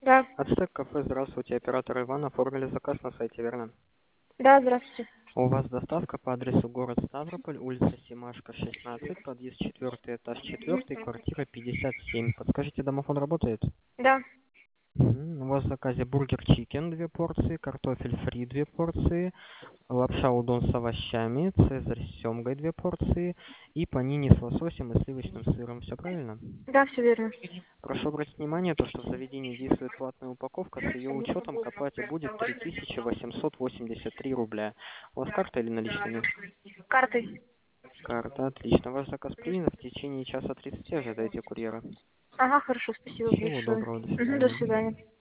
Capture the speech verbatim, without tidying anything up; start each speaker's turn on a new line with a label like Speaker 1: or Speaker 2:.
Speaker 1: Да.
Speaker 2: Ацтек кафе, здравствуйте, оператор Иван, оформили заказ на сайте, верно?
Speaker 1: Да, здравствуйте.
Speaker 2: У вас доставка по адресу город Ставрополь, улица Семашко, шестнадцать, подъезд четвертый, этаж четвертый, квартира пятьдесят семь. Подскажите, домофон работает?
Speaker 1: Да.
Speaker 2: Мгм. У вас в заказе бургер чикен две порции, картофель фри две порции, лапша удон с овощами, цезарь с семгой две порции и панини с лососем и сливочным сыром. Все правильно?
Speaker 1: Да, все верно.
Speaker 2: Прошу обратить внимание, то, что в заведении действует платная упаковка, с ее учетом к оплате будет три тысячи восемьсот восемьдесят три рубля. У вас карта или наличными?
Speaker 1: Картой.
Speaker 2: Карта, отлично. Ваш заказ принят, в течение часа тридцати ожидайте курьера.
Speaker 1: Ага, хорошо, спасибо
Speaker 2: Всего
Speaker 1: большое.
Speaker 2: доброго, до
Speaker 1: Мгм, до
Speaker 2: свидания.
Speaker 1: свидания.